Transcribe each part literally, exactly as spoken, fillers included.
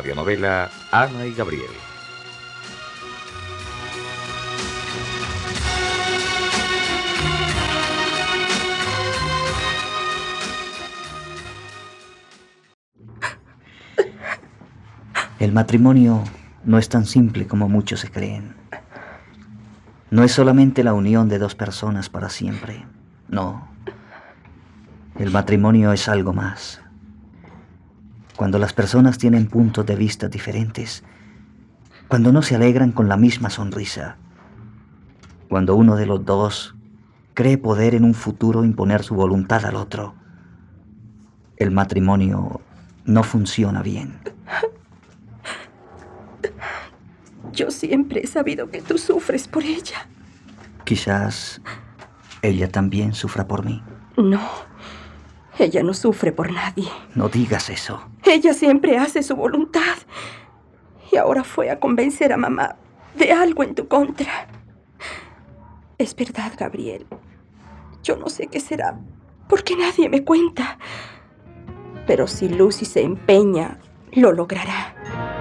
radionovela Ana y Gabriel. El matrimonio no es tan simple como muchos se creen. No es solamente la unión de dos personas para siempre. No. El matrimonio es algo más. Cuando las personas tienen puntos de vista diferentes, cuando no se alegran con la misma sonrisa, cuando uno de los dos cree poder en un futuro imponer su voluntad al otro, el matrimonio no funciona bien. Yo siempre he sabido que tú sufres por ella. Quizás ella también sufra por mí. No, ella no sufre por nadie. No digas eso. Ella siempre hace su voluntad. Y ahora fue a convencer a mamá de algo en tu contra. Es verdad, Gabriel. Yo no sé qué será, porque nadie me cuenta. Pero si Lucy se empeña, lo logrará.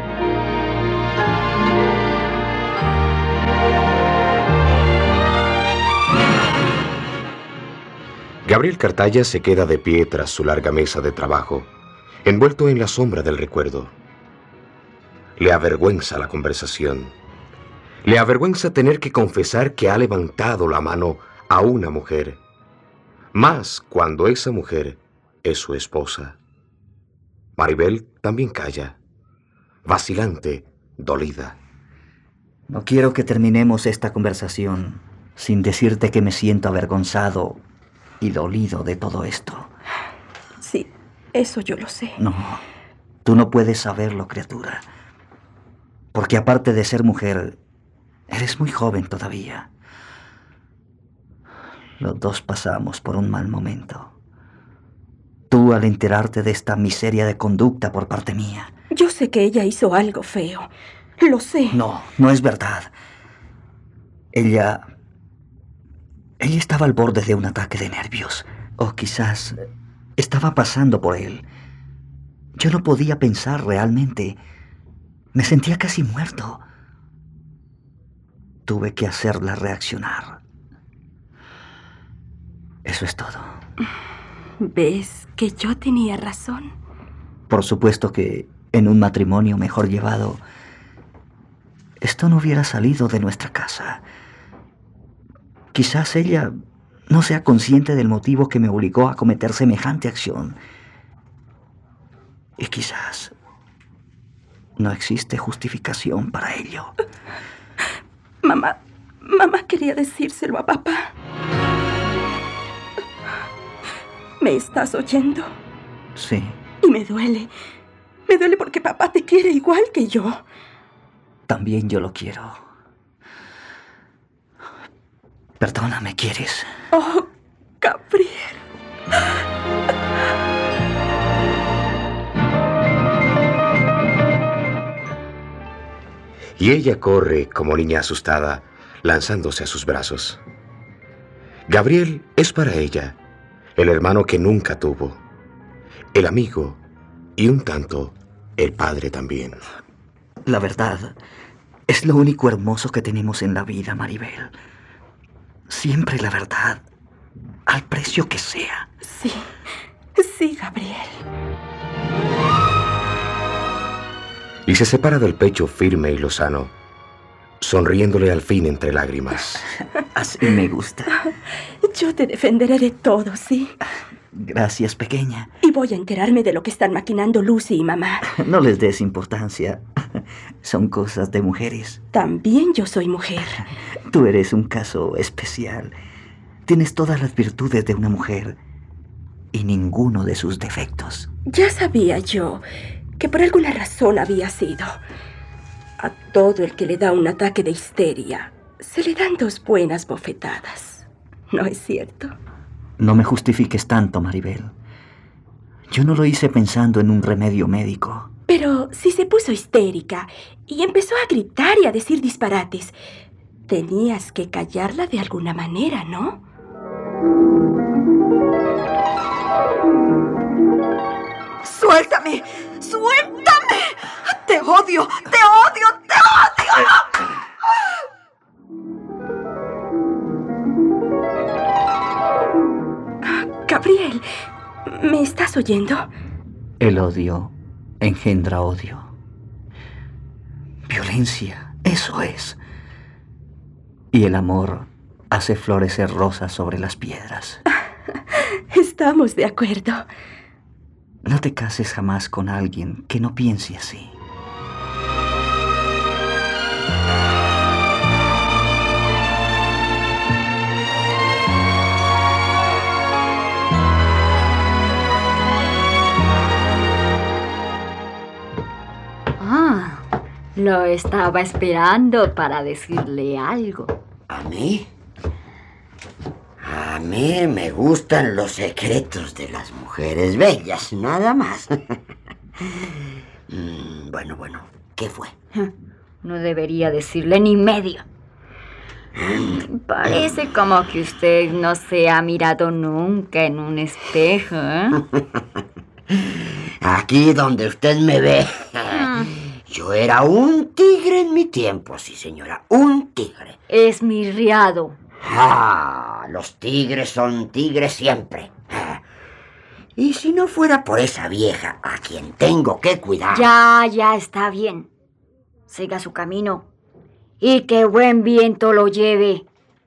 Gabriel Cartaya se queda de pie tras su larga mesa de trabajo, envuelto en la sombra del recuerdo. Le avergüenza la conversación. Le avergüenza tener que confesar que ha levantado la mano a una mujer, más cuando esa mujer es su esposa. Maribel también calla, vacilante, dolida. No quiero que terminemos esta conversación sin decirte que me siento avergonzado y dolido de todo esto. Sí, eso yo lo sé. No, tú no puedes saberlo, criatura. Porque aparte de ser mujer, eres muy joven todavía. Los dos pasamos por un mal momento. Tú al enterarte de esta miseria de conducta por parte mía. Yo sé que ella hizo algo feo. Lo sé. No, no es verdad. Ella... Ella estaba al borde de un ataque de nervios. O quizás estaba pasando por él. Yo no podía pensar realmente. Me sentía casi muerto. Tuve que hacerla reaccionar. Eso es todo. ¿Ves que yo tenía razón? Por supuesto que en un matrimonio mejor llevado, esto no hubiera salido de nuestra casa. Quizás ella no sea consciente del motivo que me obligó a cometer semejante acción. Y quizás no existe justificación para ello. Mamá, mamá quería decírselo a papá. ¿Me estás oyendo? Sí. Y me duele. Me duele porque papá te quiere igual que yo. También yo lo quiero. Perdóname, ¿quieres? Oh, Gabriel. Y ella corre como niña asustada, lanzándose a sus brazos. Gabriel es para ella el hermano que nunca tuvo, el amigo y un tanto el padre también. La verdad es lo único hermoso que tenemos en la vida, Maribel. Siempre la verdad, al precio que sea. Sí, sí, Gabriel. Y se separa del pecho firme y lozano, sonriéndole al fin entre lágrimas. Así me gusta. Yo te defenderé de todo, ¿sí? Gracias, pequeña. Y voy a enterarme de lo que están maquinando Lucy y mamá. No les des importancia. Son cosas de mujeres. También yo soy mujer. Tú eres un caso especial. Tienes todas las virtudes de una mujer y ninguno de sus defectos. Ya sabía yo que por alguna razón había sido. A todo el que le da un ataque de histeria se le dan dos buenas bofetadas. ¿No es cierto? No me justifiques tanto, Maribel. Yo no lo hice pensando en un remedio médico. Pero si se puso histérica y empezó a gritar y a decir disparates, tenías que callarla de alguna manera, ¿no? ¡Suéltame! ¡Suéltame! ¡Te odio! ¡Te odio! ¡Te odio! Gabriel, ¿me estás oyendo? El odio engendra odio. Violencia, eso es. Y el amor hace florecer rosas sobre las piedras. Estamos de acuerdo. No te cases jamás con alguien que no piense así. Ah, lo estaba esperando para decirle algo. ¿A mí? A mí me gustan los secretos de las mujeres bellas, nada más. mm, bueno, bueno, ¿qué fue? No debería decirle ni medio. Parece como que usted no se ha mirado nunca en un espejo, ¿eh? Aquí donde usted me ve. Yo era un tigre en mi tiempo, sí, señora, un tigre. Es mi riado. Ah, los tigres son tigres siempre. Ah. Y si no fuera por esa vieja a quien tengo que cuidar... Ya, ya está bien. Siga su camino. Y que buen viento lo lleve.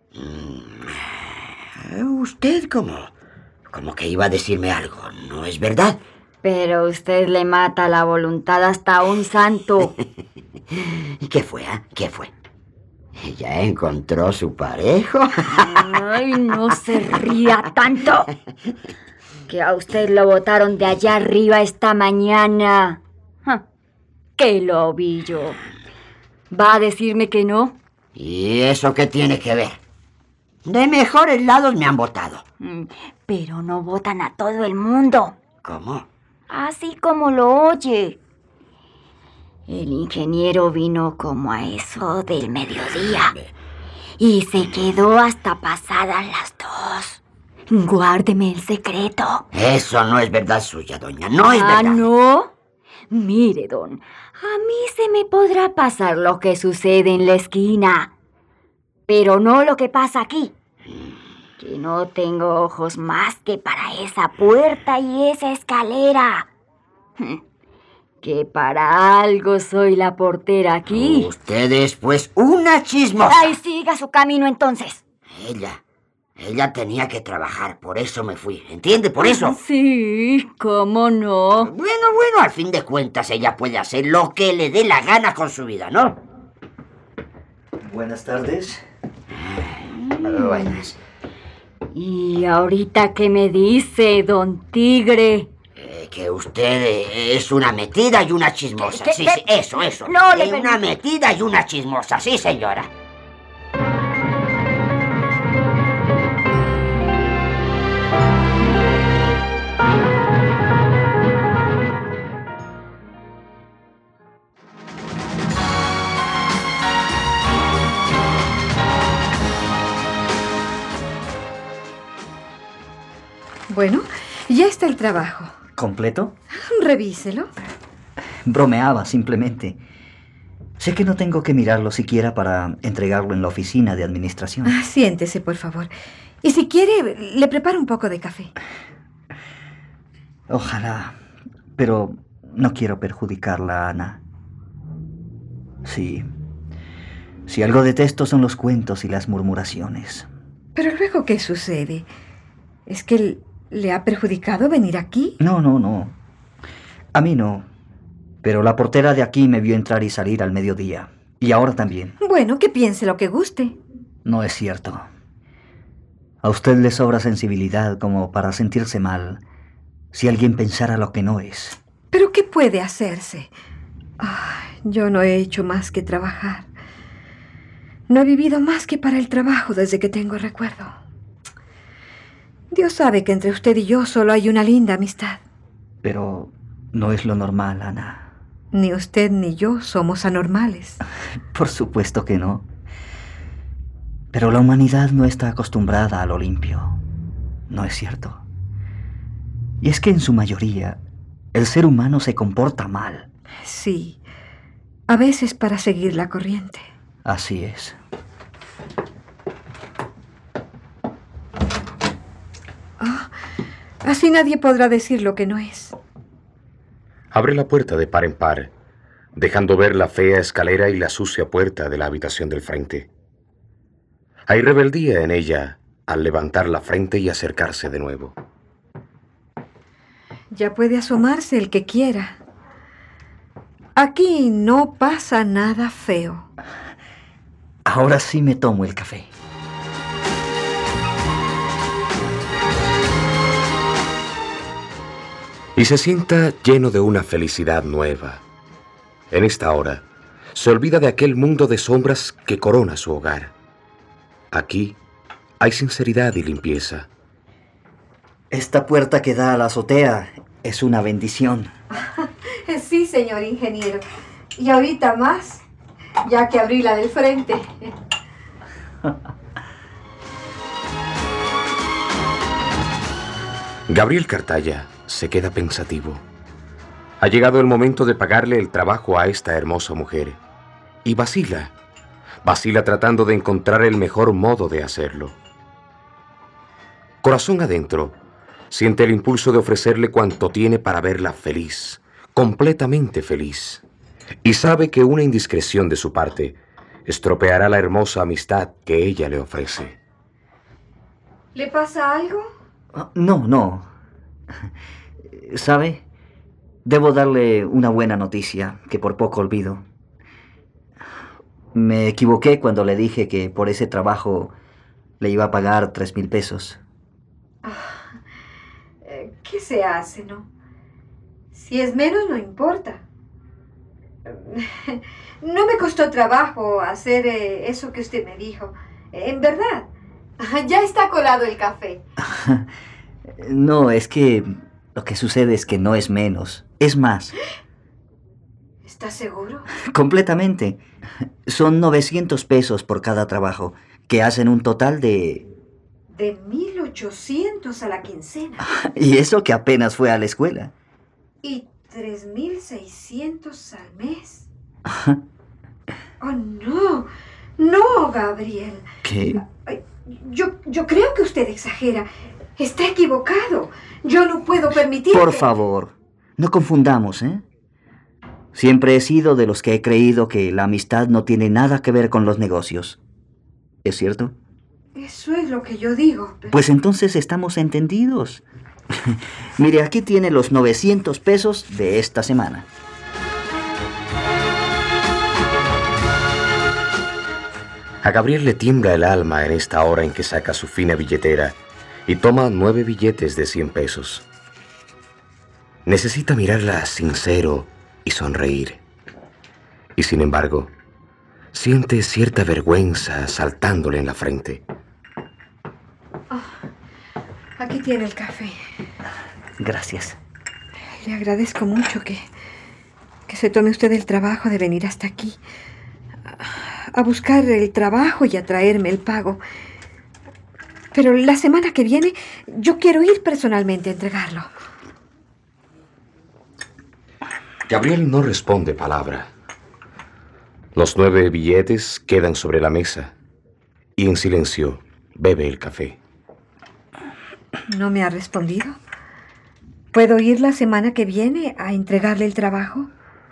Mm, usted como... como que iba a decirme algo, ¿no es verdad? Pero usted le mata la voluntad hasta a un santo. ¿Qué fue, ah? ¿eh? ¿Qué fue? ¿Ya encontró su parejo? Ay, no se ría tanto. Que a usted lo botaron de allá arriba esta mañana. Que lo vi yo. ¿Va a decirme que no? ¿Y eso qué tiene que ver? De mejores lados me han votado. Pero no votan a todo el mundo. ¿Cómo? Así como lo oye. El ingeniero vino como a eso del mediodía. Y se quedó hasta pasadas las dos. Guárdeme el secreto. Eso no es verdad suya, doña. No es ah, verdad. ¿Ah, no? Mire, don. A mí se me podrá pasar lo que sucede en la esquina. Pero no lo que pasa aquí. Que no tengo ojos más que para esa puerta y esa escalera. Que para algo soy la portera aquí. Usted es, pues, una chismosa. ¡Ay, siga su camino entonces! Ella, ella tenía que trabajar, por eso me fui. ¿Entiende? Por eso. Sí, ¿cómo no? Bueno, bueno, al fin de cuentas ella puede hacer lo que le dé la gana con su vida, ¿no? Buenas tardes. Buenas. ¿Y ahorita qué me dice, don Tigre? Eh, que usted eh, es una metida y una chismosa. ¿Qué, sí, qué? sí, eso, eso. No le eh, permito. Una metida y una chismosa, sí, señora. Bueno, ya está el trabajo. ¿Completo? Revíselo. Bromeaba, simplemente. Sé que no tengo que mirarlo siquiera para entregarlo en la oficina de administración. Ah, siéntese, por favor. Y si quiere, le preparo un poco de café. Ojalá, pero no quiero perjudicarla, Ana. Sí. Si algo detesto son los cuentos y las murmuraciones. Pero luego, ¿qué sucede? ¿Es que le ha perjudicado venir aquí? No, no, no. A mí no. Pero la portera de aquí me vio entrar y salir al mediodía. Y ahora también. Bueno, que piense lo que guste. No es cierto. A usted le sobra sensibilidad como para sentirse mal si alguien pensara lo que no es. ¿Pero qué puede hacerse? Ay, yo no he hecho más que trabajar. No he vivido más que para el trabajo desde que tengo recuerdo. Dios sabe que entre usted y yo solo hay una linda amistad. Pero no es lo normal, Ana. Ni usted ni yo somos anormales. Por supuesto que no. Pero la humanidad no está acostumbrada a lo limpio. ¿No es cierto? Y es que en su mayoría, el ser humano se comporta mal. Sí, A veces para seguir la corriente. Así es. Oh, así nadie podrá decir lo que no es. Abre la puerta de par en par, dejando ver la fea escalera y la sucia puerta de la habitación del frente. Hay rebeldía en ella al levantar la frente y acercarse de nuevo. Ya puede asomarse el que quiera. Aquí no pasa nada feo. Ahora sí me tomo el café. Y se sienta lleno de una felicidad nueva. En esta hora, se olvida de aquel mundo de sombras que corona su hogar. Aquí hay sinceridad y limpieza. Esta puerta que da a la azotea es una bendición. Sí, señor ingeniero. Y ahorita más, ya que abrí la del frente. Gabriel Cartaya se queda pensativo. Ha llegado el momento de pagarle el trabajo a esta hermosa mujer. Y vacila. Vacila tratando de encontrar el mejor modo de hacerlo. Corazón adentro, siente el impulso de ofrecerle cuanto tiene para verla feliz, completamente feliz. Y sabe que una indiscreción de su parte estropeará la hermosa amistad que ella le ofrece. ¿Le pasa algo? No, no. ¿Sabe? Debo darle una buena noticia que por poco olvido. Me equivoqué cuando le dije que por ese trabajo le iba a pagar tres mil pesos. Ah, ¿qué se hace, no? Si es menos, no importa. No me costó trabajo hacer eh, eso que usted me dijo. En verdad. Ya está colado el café. No, es que lo que sucede es que no es menos, es más. ¿Estás seguro? Completamente. Son novecientos pesos por cada trabajo, que hacen un total de... De mil ochocientos a la quincena. Y eso que apenas fue a la escuela. Y tres mil seiscientos al mes. Oh, no. No, Gabriel. ¿Qué? Yo, yo creo que usted exagera. Está equivocado. Yo no puedo permitir Por que... favor, no confundamos, ¿eh? Siempre he sido de los que he creído que la amistad no tiene nada que ver con los negocios. ¿Es cierto? Eso es lo que yo digo. Pero... Pues entonces estamos entendidos. Mire, aquí tiene los novecientos pesos de esta semana. A Gabriel le tiembla el alma en esta hora en que saca su fina billetera y toma nueve billetes de cien pesos. Necesita mirarla sincero y sonreír. Y sin embargo, siente cierta vergüenza saltándole en la frente. Oh, aquí tiene el café. Gracias. Le agradezco mucho que, que se tome usted el trabajo de venir hasta aquí a buscar el trabajo y a traerme el pago. Pero la semana que viene yo quiero ir personalmente a entregarlo. Gabriel no responde palabra. Los nueve billetes quedan sobre la mesa y en silencio bebe el café. ¿No me ha respondido? ¿Puedo ir la semana que viene a entregarle el trabajo?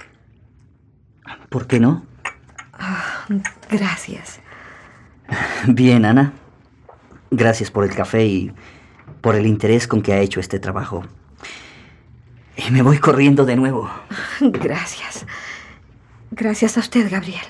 ¿Por qué no? Oh, gracias. Bien, Ana. Gracias por el café y por el interés con que ha hecho este trabajo. Y me voy corriendo de nuevo. Gracias. Gracias a usted, Gabriel.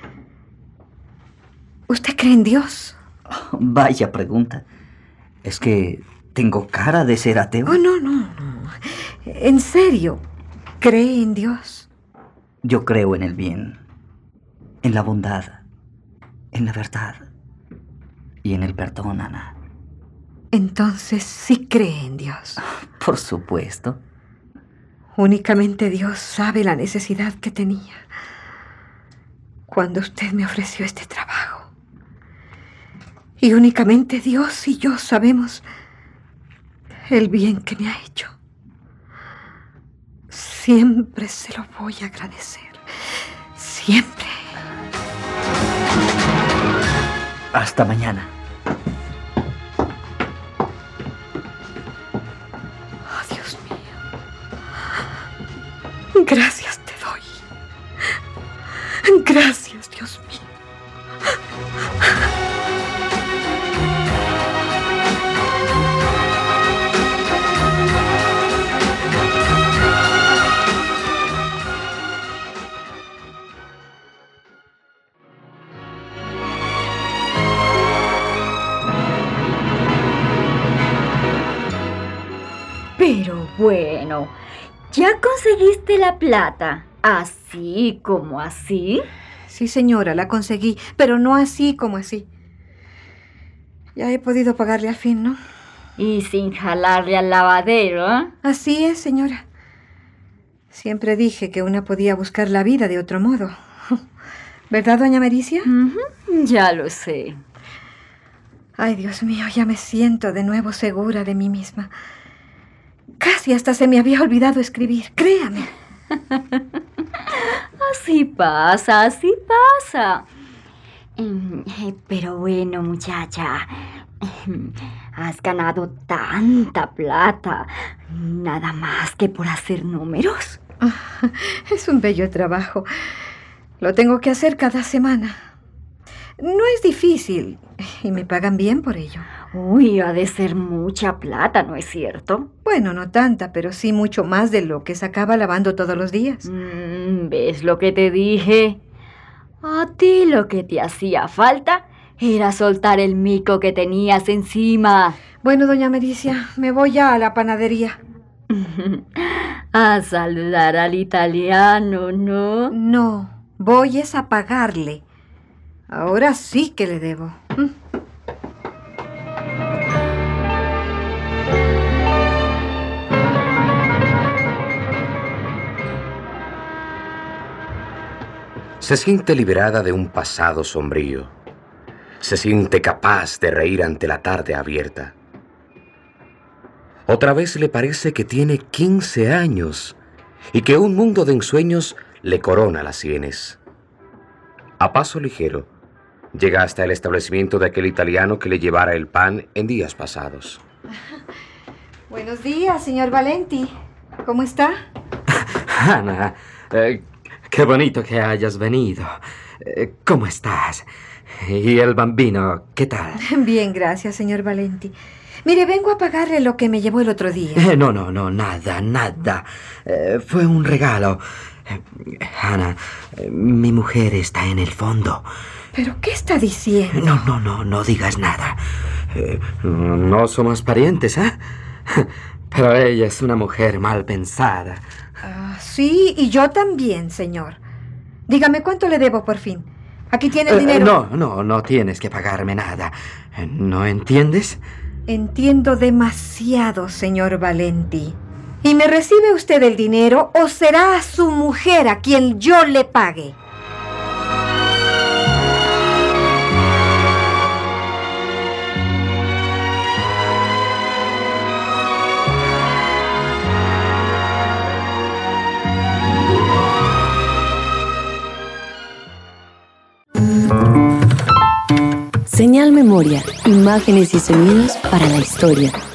¿Usted cree en Dios? Oh, vaya pregunta. ¿Es que tengo cara de ser ateo? Oh, no, no, no. En serio, ¿cree en Dios? Yo creo en el bien, en la bondad, en la verdad y en el perdón, Ana. Entonces sí cree en Dios. Por supuesto. Únicamente Dios sabe la necesidad que tenía cuando usted me ofreció este trabajo. Y únicamente Dios y yo sabemos el bien que me ha hecho. Siempre se lo voy a agradecer. siempre. Hasta mañana. Oh, Dios mío. Gracias te doy. Gracias, Dios mío. Pero bueno, ¿ya conseguiste la plata? ¿Así como así? Sí, señora, la conseguí, pero no así como así. Ya he podido pagarle al fin, ¿no? Y sin jalarle al lavadero, ¿eh? Así es, señora. Siempre dije que una podía buscar la vida de otro modo. ¿Verdad, doña Mericia? Ujú, ya lo sé. Ay, Dios mío, ya me siento de nuevo segura de mí misma. Casi hasta se me había olvidado escribir, créame. Así pasa, así pasa. Mm, eh, Pero bueno, muchacha, mm, has ganado tanta plata, nada más que por hacer números. Es un bello trabajo. Lo tengo que hacer cada semana. No es difícil y me pagan bien por ello. Uy, ha de ser mucha plata, ¿no es cierto? Bueno, no tanta, pero sí mucho más de lo que sacaba lavando todos los días. Mm, ¿ves lo que te dije? A ti lo que te hacía falta era soltar el mico que tenías encima. Bueno, doña Mericia, me voy ya a la panadería. A saludar al italiano, ¿no? No, voy es a pagarle. Ahora sí que le debo. ¿Mm? Se siente liberada de un pasado sombrío. Se siente capaz de reír ante la tarde abierta. Otra vez le parece que tiene quince años y que un mundo de ensueños le corona las sienes. A paso ligero, llega hasta el establecimiento de aquel italiano que le llevara el pan en días pasados. Buenos días, señor Valenti. ¿Cómo está? Ana, eh, qué bonito que hayas venido. Eh, ¿Cómo estás? ¿Y el bambino, qué tal? Bien, gracias, señor Valenti. Mire, vengo a pagarle lo que me llevó el otro día. Eh, no, no, no, nada, nada. Eh, fue un regalo. Eh, Ana, eh, mi mujer está en el fondo. ¿Pero qué está diciendo? No, no, no, no digas nada. Eh, no somos parientes, ¿eh? Pero ella es una mujer mal pensada. Ah, sí, y yo también, señor. Dígame cuánto le debo por fin. Aquí tiene el Eh, dinero. no, no, no tienes que pagarme nada. Eh, ¿No entiendes? Entiendo demasiado, señor Valenti. ¿Y me recibe usted el dinero o será a su mujer a quien yo le pague? Señal Memoria, imágenes y sonidos para la historia.